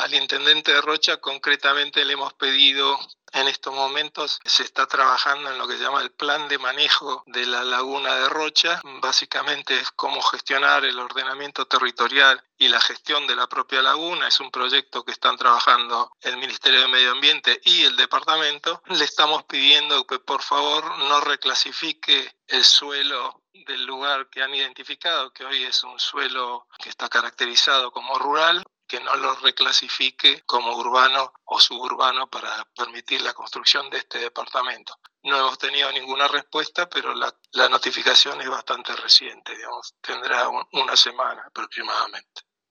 Al intendente de Rocha concretamente le hemos pedido, en estos momentos se está trabajando en lo que se llama el plan de manejo de la laguna de Rocha. Básicamente es cómo gestionar el ordenamiento territorial y la gestión de la propia laguna. Es un proyecto que están trabajando el Ministerio de Medio Ambiente y el departamento. Le estamos pidiendo que por favor no reclasifique el suelo del lugar que han identificado, que hoy es un suelo que está caracterizado como rural, que no lo reclasifique como urbano o suburbano para permitir la construcción de este departamento. No hemos tenido ninguna respuesta, pero la notificación es bastante reciente, digamos, tendrá una semana aproximadamente.